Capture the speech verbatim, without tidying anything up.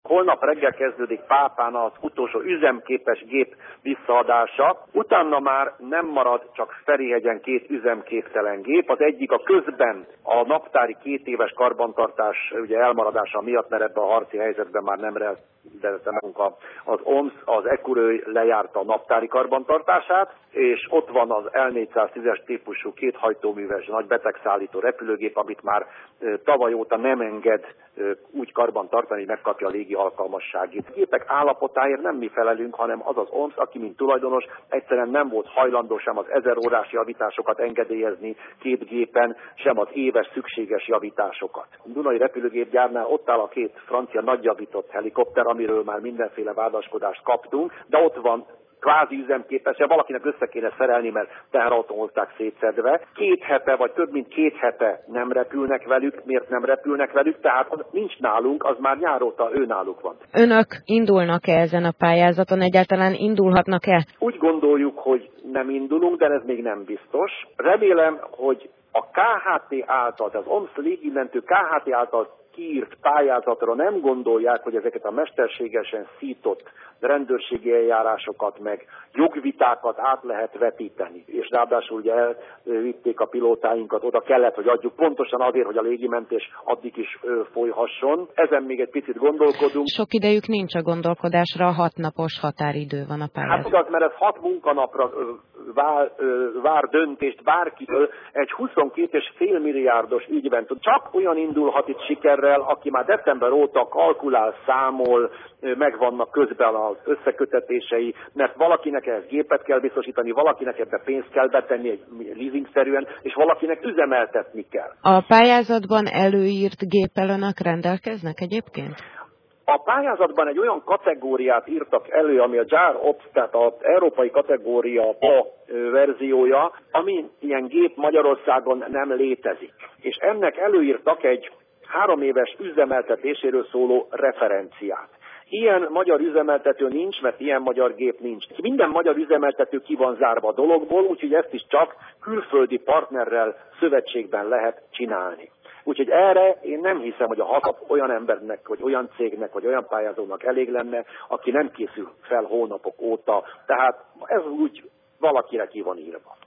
Holnap reggel kezdődik Pápán az utolsó üzemképes gép visszaadása. Utána már nem marad csak Ferihegyen két üzemképtelen gép. Az egyik a közben a naptári két éves karbantartás ugye elmaradása miatt, mert ebben a harci helyzetben már nem rendelte magunk az o em es, az Ecureuil lejárta a naptári karbantartását, és ott van az el négyszáztízes típusú két hajtóműves nagy betegszállító repülőgép, amit már tavaly óta nem enged úgy karban tartani, hogy megkapja a légi alkalmasságit. A gépek állapotáért nem mi felelünk, hanem az az o em es, aki mint tulajdonos egyszerűen nem volt hajlandó sem az ezer órás javításokat engedélyezni két gépen, sem az éves szükséges javításokat. A Dunai repülőgépgyárnál ott áll a két francia nagyjavított helikopter, amiről már mindenféle vádaskodást kaptunk, de ott van kvázi üzemképes, valakinek össze kéne szerelni, mert teherautón hozták szétszedve. Két hete, vagy több mint két hete nem repülnek velük. Miért nem repülnek velük? Tehát az nincs nálunk, az már nyáróta ő náluk van. Önök indulnak-e ezen a pályázaton? Egyáltalán indulhatnak-e? Úgy gondoljuk, hogy nem indulunk, de ez még nem biztos. Remélem, hogy a ká há té által, az o em es légimentő ká há té által kiírt pályázatra nem gondolják, hogy ezeket a mesterségesen szított rendőrségi eljárásokat, meg jogvitákat át lehet vetíteni. És ráadásul ugye elvitték a pilótáinkat, oda kellett, hogy adjuk pontosan azért, hogy a légimentés addig is folyhasson. Ezen még egy picit gondolkodunk. Sok idejük nincs a gondolkodásra, hat napos határidő van a pályázat. Hát igaz, mert ez hat munkanapra vár, vár döntést bárkitől egy huszonkét és fél milliárdos ügyben. Csak olyan indulhat itt sikerrel, aki már december óta kalkulál, számol, megvannak közben az összekötetései, mert valakinek ehhez gépet kell biztosítani, valakinek ebbe pénzt kell betenni egy leasingszerűen, és valakinek üzemeltetni kell. A pályázatban előírt géppel önök rendelkeznek egyébként? A pályázatban egy olyan kategóriát írtak elő, ami a Jar Ops, tehát az európai kategória A verziója, ami ilyen gép Magyarországon nem létezik. És ennek előírtak egy három éves üzemeltetéséről szóló referenciát. Ilyen magyar üzemeltető nincs, mert ilyen magyar gép nincs. Minden magyar üzemeltető ki van zárva a dologból, úgyhogy ezt is csak külföldi partnerrel szövetségben lehet csinálni. Úgyhogy erre én nem hiszem, hogy a hat olyan embernek, vagy olyan cégnek, vagy olyan pályázónak elég lenne, aki nem készül fel hónapok óta. Tehát ez úgy valakire ki van írva.